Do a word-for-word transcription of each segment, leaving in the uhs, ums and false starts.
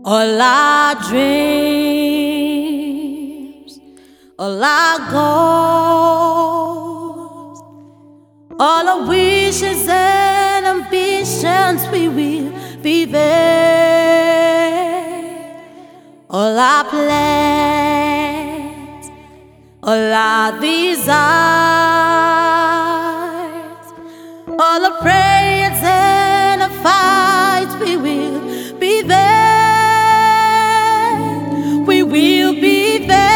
All our dreams, all our goals, all our wishes and ambitions, we will be there. All our plans, all our desires, all our prayers and our fights, we will be there. We will be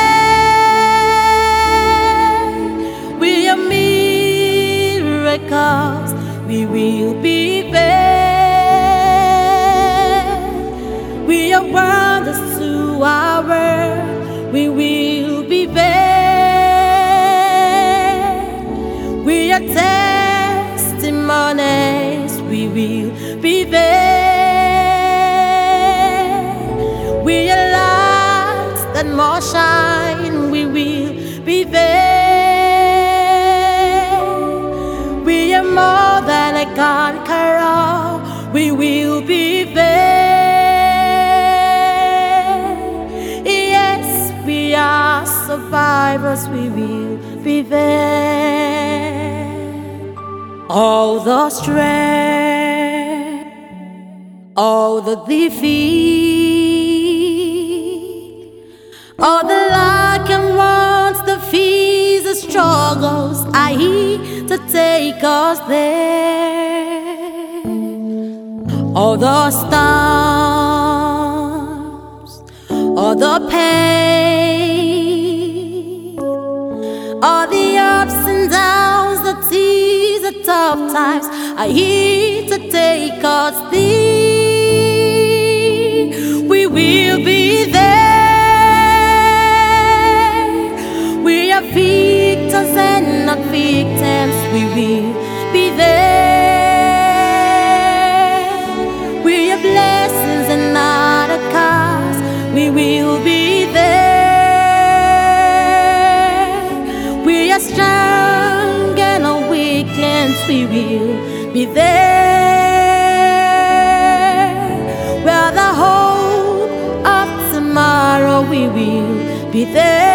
there. We are miracles. We will be there. We are wonders to our world. We will be there. We are testimonies. We will be there. We are lights that more shine. We will be there. We are more than a conqueror. We will be there. Yes, we are survivors. We will be there. All the strength, all the defeat, all the lack and wants, the fears, the struggles are here to take us there. All the storms, all the pain, all the ups and downs, the tears, the tough times are here to take us there. We will be there. We are victors and not victims. We will be there. We are blessings and not a curse. We will be there. We are strong and no weaklings. We will be there. We are the hope of tomorrow. We will be there.